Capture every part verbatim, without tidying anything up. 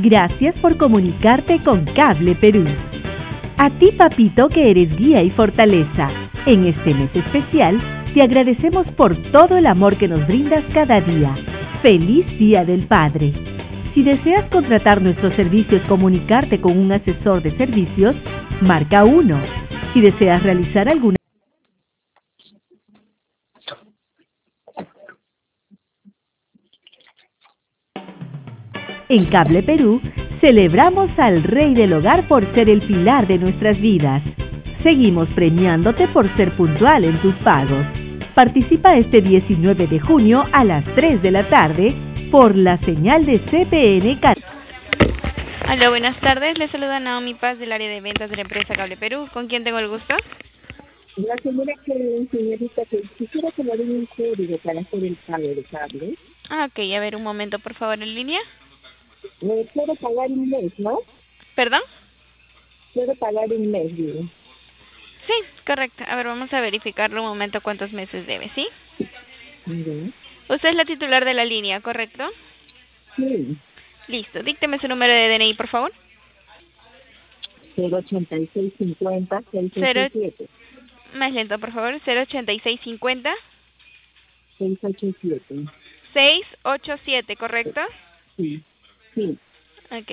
Gracias por comunicarte con Cable Perú. A ti, papito, que eres guía y fortaleza. En este mes especial, te agradecemos por todo el amor que nos brindas cada día. ¡Feliz Día del Padre! Si deseas contratar nuestros servicios, comunicarte con un asesor de servicios, marca uno. Si deseas realizar alguna En Cable Perú, celebramos al Rey del Hogar por ser el pilar de nuestras vidas. Seguimos premiándote por ser puntual en tus pagos. Participa este diecinueve de junio a las tres de la tarde por la señal de C P N Canal. Hola, buenas tardes. Le saluda Naomi Paz del área de ventas de la empresa Cable Perú. ¿Con quién tengo el gusto? La señora que, señorita, que quisiera que me den un código para hacer el pago de cable. Ah, ok. A ver, un momento, por favor, en línea. Me puedo pagar un mes, ¿no? ¿Perdón? Puedo pagar un mes, digo. Sí, correcto. A ver, vamos a verificarlo un momento cuántos meses debe, ¿sí? ¿Sí? Usted es la titular de la línea, ¿correcto? Sí. Listo. Dícteme su número de D N I, por favor. cero ochenta y seis cincuenta seis ochenta y siete. Más lento, por favor. cero ochenta y seis cincuenta seis ochenta y siete. seis ochenta y siete, ¿correcto? Sí. Sí. Ok.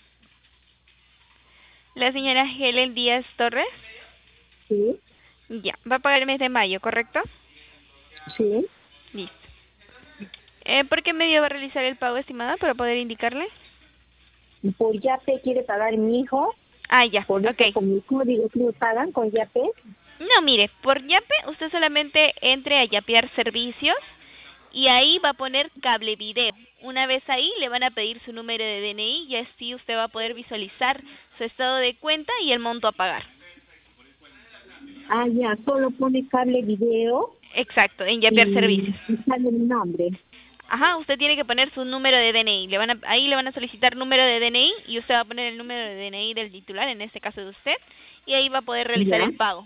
La señora Helen Díaz Torres. Sí. Ya. Va a pagar el mes de mayo, ¿correcto? Sí. Listo. Eh, ¿Por qué medio va a realizar el pago, estimada, para poder indicarle? Por Yape quiere pagar mi hijo. Ah, ya. Por eso Ok. con mi código que pagan con Yape. No, mire, por Yape usted solamente entre a Yapear Servicios y ahí va a poner Cable Video. Una vez ahí le van a pedir su número de D N I y así usted va a poder visualizar su estado de cuenta y el monto a pagar. Ah, ya, solo pone Cable Video. Exacto, en Yapear y, Servicios. y sale mi nombre. Ajá, usted tiene que poner su número de D N I. Le van a, ahí le van a solicitar número de D N I y usted va a poner el número de D N I del titular, en este caso de usted, y ahí va a poder realizar Ya. el pago.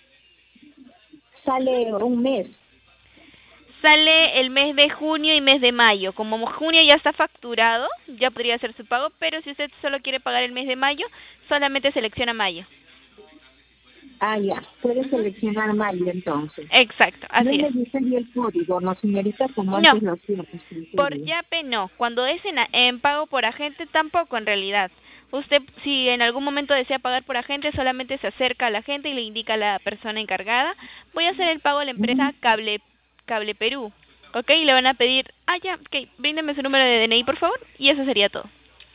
Sale un mes. Sale el mes de junio y mes de mayo. Como junio ya está facturado, ya podría hacer su pago, pero si usted solo quiere pagar el mes de mayo, solamente selecciona mayo. Ah, ya. Puede seleccionar mayo entonces. Exacto, así No es. me gustaría el código, ¿no, señorita? Como No, antes lo hacía. Pues, por Yape no. Cuando es en, en pago por agente, tampoco en realidad. Usted, si en algún momento desea pagar por agente, solamente se acerca a la agente y le indica a la persona encargada: voy a hacer el pago a la empresa Cable Cable Perú. ¿Ok? Y le van a pedir: ah, ya, ok, bríndeme su número de D N I, por favor. Y eso sería todo.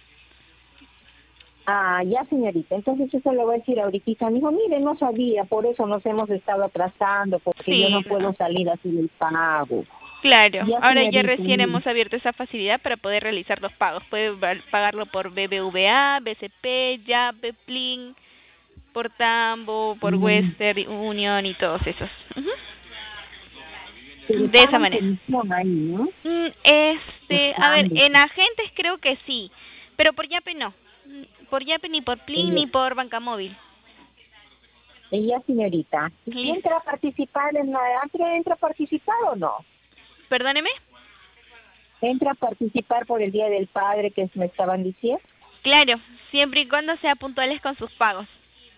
Ah, ya, señorita. Entonces eso le voy a decir ahorita. Me dijo, mire, no sabía, por eso nos hemos estado atrasando, porque Sí, yo no no. puedo salir así del pago. Claro, Ya, ahora ya señorita. recién hemos abierto esa facilidad para poder realizar los pagos. Puede va- pagarlo por B B V A, B C P, Yape, Plin, por Tambo, por Mm, Western Union y todos esos. Ujú. Pero De esa pagan manera. comisión ahí, ¿no? Mm, Este, a ver, Estando. en agentes creo que sí, pero por Yape no. Mm, Por Yape ni por Plin Ella, ni por Banca Móvil. ella, señorita. ¿Y Listo. entra a participar en la... ¿Entra, entra a participar o no? Perdóneme. ¿Entra a participar por el Día del Padre que me estaban diciendo? Claro, siempre y cuando sea puntuales con sus pagos.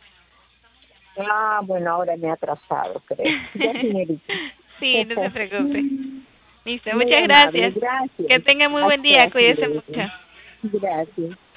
Ah, bueno, ahora me he atrasado, creo. Ya, señorita. Sí, no se preocupe. Listo, Muy muchas amable, gracias. Que gracias. tenga muy buen día, Hasta cuídese luego. mucho. Gracias.